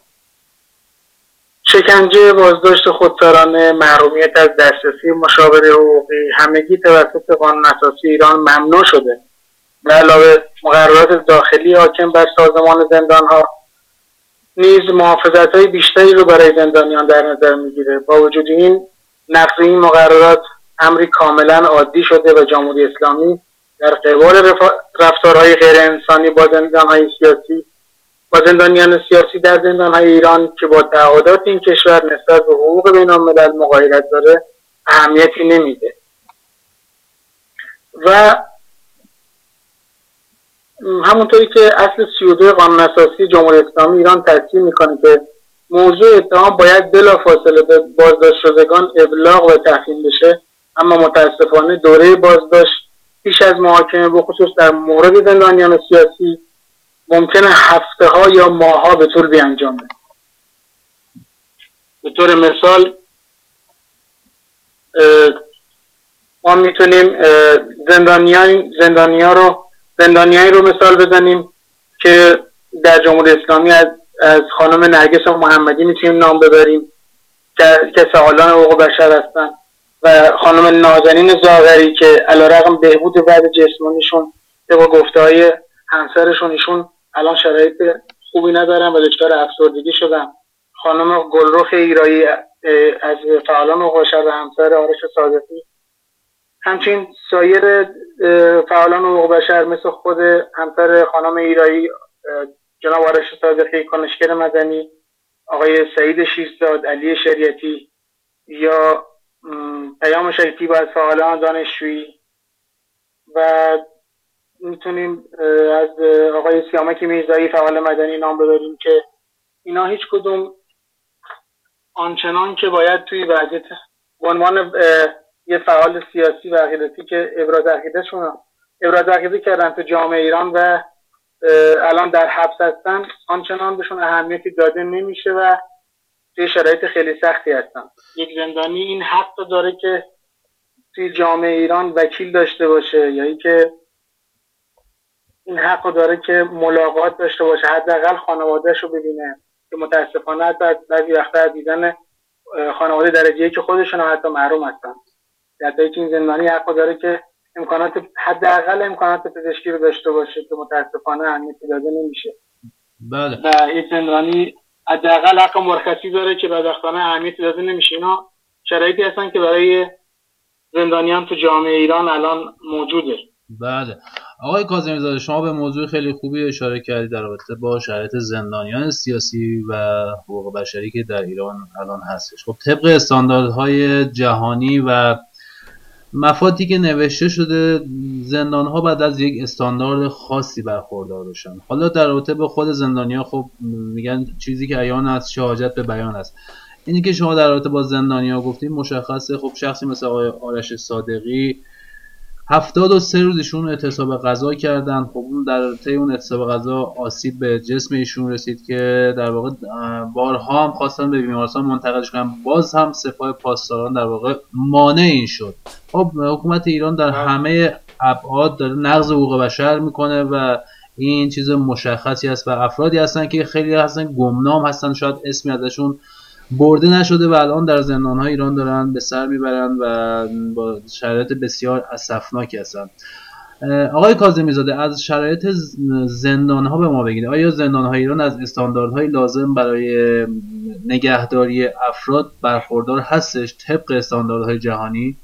شکنجه، بازداشت خودسرانه، محرومیت از دسترسی مشاوره حقوقی همگی توسط قانون اساسی ایران ممنوع شده. به علاوه مقررات داخلی حاکم بر سازمان زندان‌ها نیز محافظت‌های بیشتری رو برای زندانیان در نظر می‌گیره. با وجود این نقض این مقررات امری کاملا عادی شده و جمهوری اسلامی در قبال رفتارهای غیر انسانی با زندانهای سیاسی با زندانیان سیاسی در زندانهای ایران که با تعهدات این کشور نسبت به حقوق بین الملل مغایرت داره اهمیتی نمیده. و همونطوری که اصل سی و دو قانون اساسی جمهوری اسلامی ایران تاکید میکنه که موضوع اتهام باید بلافاصله به بازداشت شدگان ابلاغ و تحویل بشه، اما متاسفانه دوره بازداشت پیش از محاکمه به خصوص در مورد زندانیان سیاسی ممکنه هفته ها یا ماه ها به طول بیانجامه. به طور مثال ما میتونیم زندانیان زندانیان رو زندانیانی رو مثال بزنیم که در جمهوری اسلامی از از خانم نرگس محمدی میتونیم نام ببریم که که فعالان حقوق بشر هستن و خانم نازنین زاغری که علیرغم بهبود وضع جسمانیشون طبق گفته‌های همسرشون ایشون الان شرایط خوبی ندارن و دچار افسردگی شدن. خانم گلرخ ایرایی از فعالان حقوق بشر و همسر آرش صادقی، همچنین سایر فعالان حقوق بشر مثل خود همسر خانم ایرایی جناب آرش صادقی، کنشگر مدنی، آقای سعید شیرزاد، علی شریعتی یا پیام شکیب از فعالان دانشجویی و میتونیم از آقای سیامک میرزایی فعال مدنی نام ببریم که اینا هیچ کدوم آنچنان که باید توی وضعیت به عنوان یه فعال سیاسی و عقیدتی که ابراز عقیدهشون ابراز عقیده کردن تو جامعه ایران و الان در حبس هستن آنچنان بهشون اهمیتی داده نمیشه و توی شرایط خیلی سختی هستن. یک زندانی این حق داره که توی جامعه ایران وکیل داشته باشه یا اینکه این حق داره که ملاقات داشته باشه، حداقل خانواده‌اش رو ببینه که متاسفانه حتی بعضی وقتا از دیدن خانواده درجه‌ای که خودشون هم حتی محروم هستن. در حتی این زندانی حق داره که امکانات حداقل امکانات پزشکی رو داشته باشه که متاسفانه اهمیت داده نمیشه. بله. و این زندانی حداقل حق مرخصی داره که بدبختانه اهمیت داده نمیشه. اینا شرایطی هستن که برای زندانیان تو جامعه ایران الان موجوده. بله. آقای کاظمی زاده، شما به موضوع خیلی خوبی اشاره کردید در رابطه با شرایط زندانیان سیاسی و حقوق بشری که در ایران الان هستش. خب طبق استانداردهای جهانی و مفادی که نوشته شده زندان‌ها بعد از یک استاندارد خاصی برخوردار بشن. حالا در رابطه با خود زندانیان خب میگن چیزی که عیان است چه حاجت به بیان است. اینی که شما در رابطه با زندانیان گفتید مشخصه. خب شخصی مثل آقای آرش صادقی هفتاد و سه روز ایشون اعتصاب غذا کردن. خب اون در طی اون اعتصاب غذا آسیب به جسم ایشون رسید که در واقع بارها هم خواستن به بیمارستان منتقلش کنن، باز هم سپاه پاسداران در واقع مانع این شد. خب حکومت ایران در همه ابعاد داره نقض حقوق بشر میکنه و این چیز مشخصی است و افرادی هستن که خیلی هستن گمنام هستن، شاید اسمی ازشون برده نشده و الان در زندان‌های ایران دارن به سر میبرن و با شرایط بسیار اسفناکی هستن. آقای کاظمی زاده، از شرایط زندان‌ها به ما بگید. آیا زندان‌های ایران از استانداردهای لازم برای نگهداری افراد برخوردار هستش طبق استانداردهای جهانی؟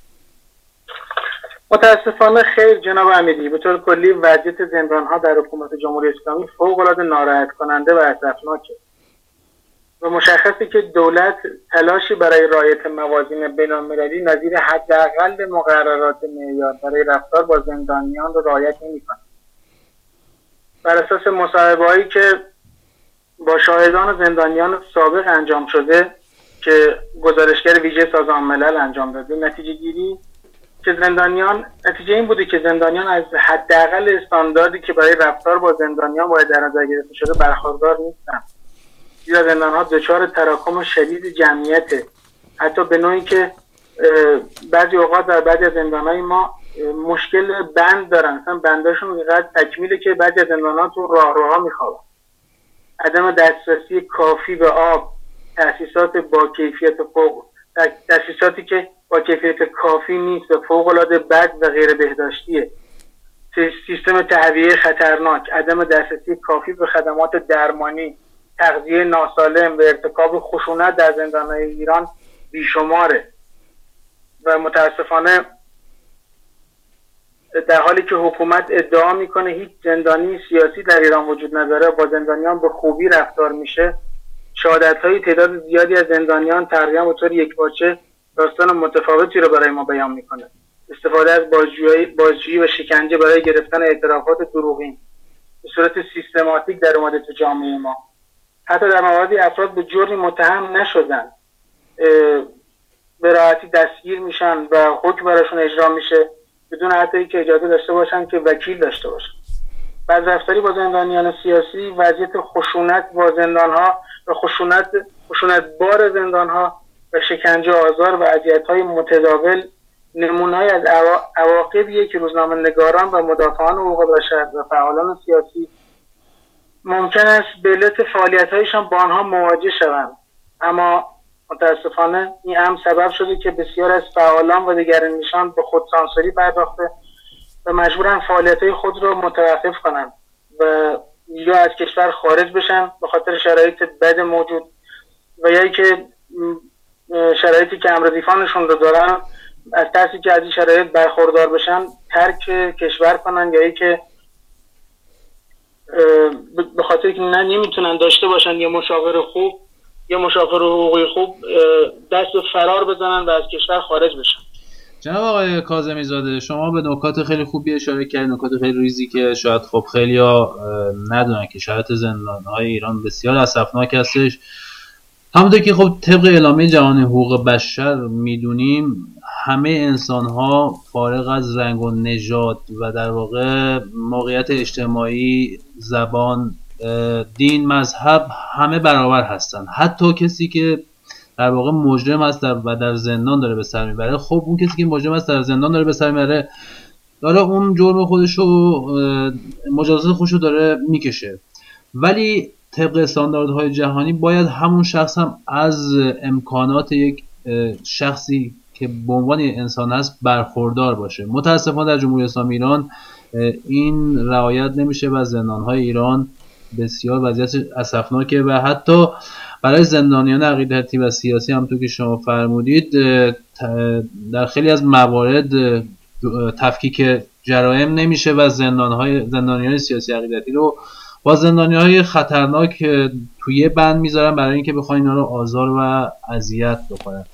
متاسفانه خیر جناب امیری. به طور کلی وضعیت زندان‌ها در حکومت جمهوری اسلامی فوق‌العاده ناراحت کننده و اسفناکه و مشخصه که دولت تلاشی برای رعایت موازین بین‌المللی نظیر حداقل مقررات معیار برای رفتار با زندانیان رو رعایت نمی‌کنه. بر اساس مصاحبه‌هایی که با شاهدان و زندانیان سابق انجام شده که گزارشگر ویژه سازمان ملل انجام داده، نتیجه گیری که زندانیان نتیجه این بوده که زندانیان از حداقل استانداردی که برای رفتار با زندانیان باید در نظر گرفته شده برخوردار نیستن. زیرا زندان‌ها دچار تراکم شدید جمعیته، حتی به نوعی که بعضی اوقات در بعضی از زندان‌های ما مشکل بند دارن، مثلا بنداشون اینقدر تکمیله که بعضی از زندان‌ها تو راهروها میخوابن. عدم دسترسی کافی به آب، تأسیسات با کیفیت فوق تأسیساتی که با کیفیت کافی نیست و فوق‌العاده بد و غیر بهداشتیه. سیستم تهویه خطرناک، عدم دسترسی کافی به خدمات درمانی، تغذیه ناسالم و ارتکاب خشونت در زندان‌های ایران بیشماره و متاسفانه در حالی که حکومت ادعا میکنه هیچ زندانی سیاسی در ایران وجود نداره، با زندانیان به خوبی رفتار میشه، شهادت‌های تعداد زیادی از زندانیان تقریبا به طور یکپارچه داستان متفاوتی رو برای ما بیان میکنه. استفاده از بازجویی بازجویی و شکنجه برای گرفتن اعترافات دروغین به صورت سیستماتیک در اومده تو جامعه ما. حتی در مواردی افراد به جرمی متهم نشدن به راحتی دستگیر میشن و حکم براشون اجرا میشه بدون حتی که اجازه داشته باشن که وکیل داشته باشن. بدرفتاری با زندانیان سیاسی، وضعیت خشونت با زندانها و خشونت خشونت بار زندانها و شکنجه، آزار و اذیت‌های متداول نمونه‌ای از عواقبیه که روزنامه‌نگاران و مدافعان حقوق بشر و فعالان سیاسی ممکن است به علت فعالیت‌هایشان با آنها مواجه شوند، اما متاسفانه این هم سبب شده که بسیار از فعالان و دگراندیشان به خودسانسوری پرداخته و مجبورن فعالیت‌های خود را متوقف کنند و یا از کشور خارج بشن به خاطر شرایط بد موجود و یا که شرایطی که امرضیفانشون رو دارن از ترسی که از این شرایط برخوردار بشن ترک کشور کنن یا که به خاطر که نه نمیتونن داشته باشن یه مشاور خوب یه مشاور حقوقی خوب دست به فرار بزنن و از کشور خارج بشن. جناب آقای کاظمی زاده، شما به نکات خیلی خوبی اشاره کردید، نکات خیلی ریزی که شاید خب خیلیا ندونن که شرایط زندان‌های ایران بسیار اسفناک هستش. همونطور که خب طبق اعلامیه جهانی حقوق بشر میدونیم همه انسان‌ها فارغ از رنگ و نژاد و در واقع موقعیت اجتماعی، زبان، دین، مذهب همه برابر هستن. حتی کسی که در واقع مجرم است و در زندان داره به سر میبره، خب اون کسی که مجرم است در زندان داره به سر میبره داره اون جرم خودشو مجازات خودشو داره میکشه، ولی طبق استانداردهای جهانی باید همون شخص هم از امکانات یک شخصی که به عنوان انسان است برخوردار باشه. متاسفانه در جمهوری اسلامی ایران این رعایت نمیشه و زندان‌های ایران بسیار وضعیت اسفناکه و حتی برای زندانیان عقیدتی و سیاسی هم تو که شما فرمودید در خیلی از موارد تفکیک جرایم نمیشه و زندان‌های زندانیان سیاسی عقیدتی رو با زندانی‌های خطرناک توی بند میذارن برای اینکه بخوان اینا رو آزار و اذیت بکنن.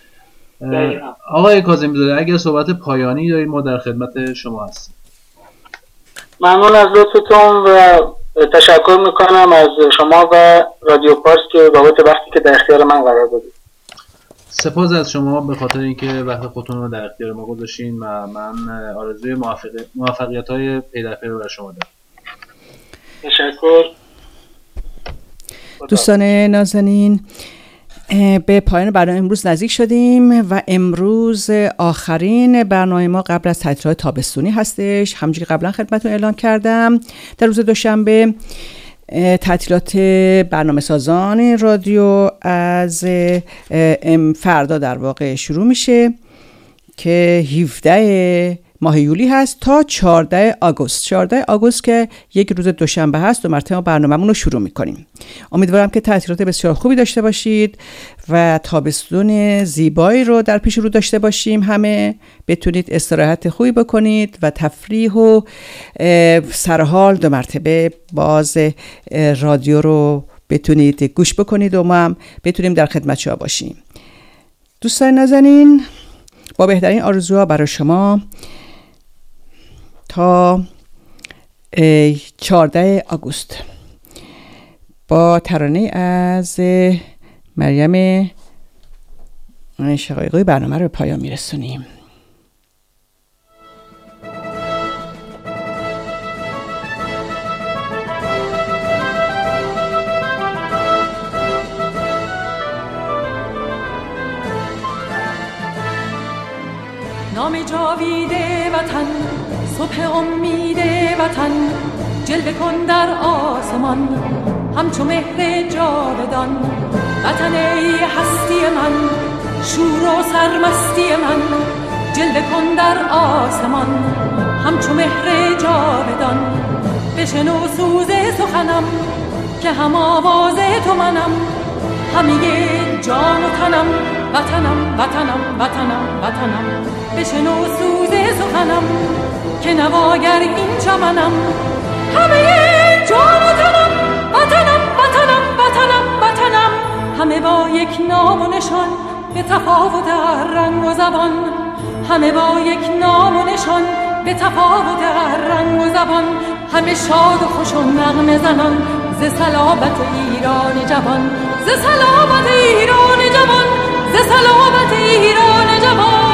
آقای کاظمی زاده، اگر صحبت پایانی دارید ما در خدمت شما هستیم. ممنون از لطفتون و تشکر میکنم از شما و رادیو پارس که بابت وقتی که در اختیار من قرار دادید. سپاس از شما به خاطر اینکه وقت خودتون رو در اختیار ما گذاشتین و من آرزوی موفقیت‌های پی در پی رو برای شما دارم. تشکر. دوستان نازنین، به پایان برنامه امروز نزدیک شدیم و امروز آخرین برنامه ما قبل از تعطیلات تابستونی هستش. همونجوری که قبلا خدمتتون اعلام کردم در روز دوشنبه تعطیلات برنامه سازان رادیو از فردا در واقع شروع میشه که هفده ماه یولی هست تا چهارده آگوست. چهارده آگوست که یک روز دوشنبه هست و مرتبه برنامه‌مون رو شروع می‌کنیم. امیدوارم که تعطیلات بسیار خوبی داشته باشید و تابستون زیبایی رو در پیش رو داشته باشیم. همه بتونید استراحت خوبی بکنید و تفریح و سرحال دو مرتبه باز رادیو رو بتونید گوش بکنید و ما هم بتونیم در خدمت شما باشیم. دوستان نازنین، با بهترین آرزوها برای شما تا چهارده آگوست با ترانه از مریم شقایقی برنامه رو به پایان میرسونیم. نام جاوید وطن، صبح امید وطن، جلوه کن در آسمان همچو مهر جاودان. وطن ای هستی من، شور و سرمستی من، جلوه کن در آسمان همچو همچو مهر جاودان. بشنو سوز سخنم که هم آواز تو منم، همه جان و تنم وطنم وطنم وطنم وطنم. بشنو سوز سخنم که نواگر این چمنم، همه جان و تنم وطنم وطنم وطنم وطنم. همه با یک نام و نشان به تفاوت هر رنگ و زبان، همه با یک نام و نشان به تفاوت هر رنگ و زبان. همه شاد و خوش و نغمه زنان ز صلابت ایران جوان، ز صلابت ایران جوان، ز صلابت ایران جوان.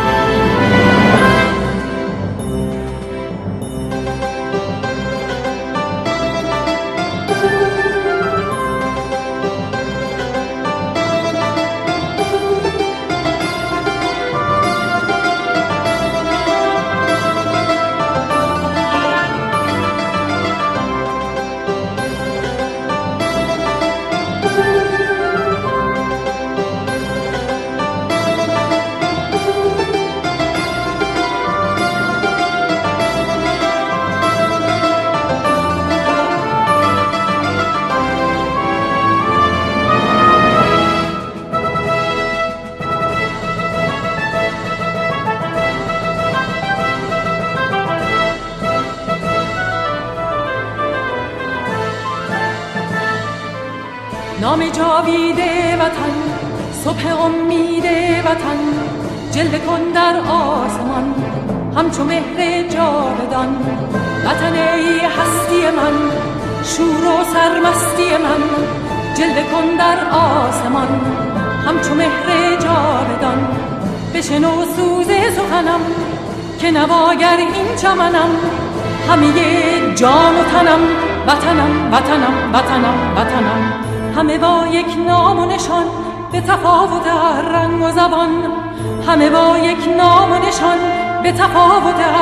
نام جاویده وطن، صبح امید وطن، جلوه کن در آسمان همچو مهر جاودان. وطن ای هستی من، شور و سرمستی من، جلوه کن در آسمان همچو مهر جاودان. بشنو سوز سخنم که نواگر این چمنم، همه جان و تنم وطنم وطنم وطنم وطنم. همه با یک نام و نشان به تفاوت هر رنگ و زبان، همه با یک نام و نشان به تفاوت